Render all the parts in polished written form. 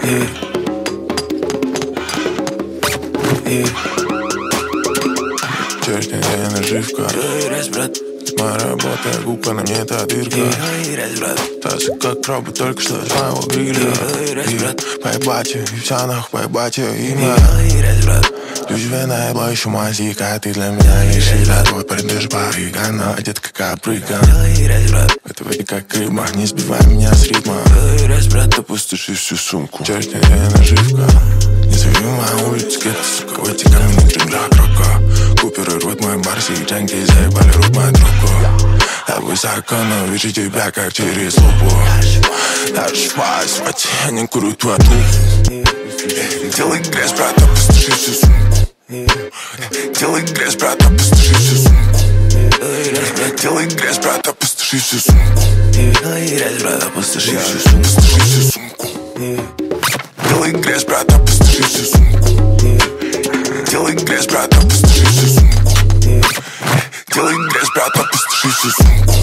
Вчерашний день наживка. Моя работа, губка, на мне та дырка. Тасы как робот, только что с моего гриля. Поебать ее, и вся нахуй, поебать ее имя. Дюжевенная еще мазика, ты для меня лишь еда. Твой парень даже паригана, одет как апрыган. Это вроде как рыба, не сбивай меня с ритма. Опустоши всю сумку. Вчерашний день наживка. Не зови мою улицу, где-то, сука, в эти каменные джунглях рока. Куперы рвут мой Марс, и джанки заебали рвут мою трубку. Я высоко, но вижу тебя как через лупу. Даже спать, свати, я не курю твою трубку. Делай грязь, брат, опустоши всю сумку. Делай грязь, брат, опустоши всю сумку. Делай грязь, брат, опустоши всю сумку. Делай грязь, брат, опустоши всю сумку. Делай грязь, брат, опустоши всю сумку. Делай грязь, брат, опустоши всю сумку. Делай грязь, брат, опустоши всю сумку.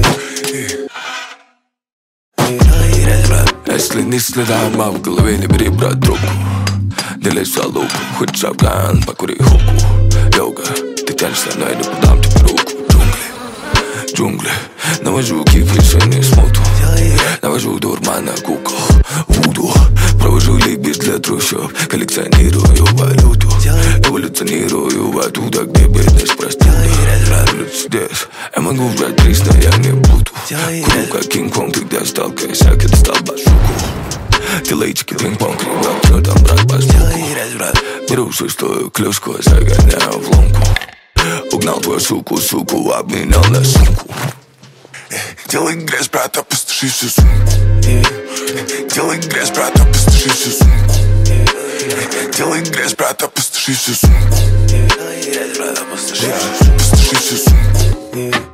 Если не следа в голове, не бери, брат, трубку. Делай шалупу, хоть шапкан, покури хуку. Йога, ты тянешься, но я не подам тебе руку. Джунгли, навожу кик, решение смуту. Навожу дурман на кукол, вуду. Провожу лиги для трущоб, коллекционирую валюту. Эволюционирую оттуда, где бедность простуда. Здесь я могу вжать 300, я не буду. Курю как Кинг-Конг, ты где сталкиваешься, когда стал шуку. Делейчики, пинг-понг, кривал, что там, брат, по звуку. Беру шестую клюшку, загоняю в ломку. Угнал твою суку, обменял на сумку. Делай грязь, брат, опустоши всю сумку. Делай грязь, брат, опустоши всю сумку. Делай грязь, брат, опустоши всю сумку. Опустоши всю сумку.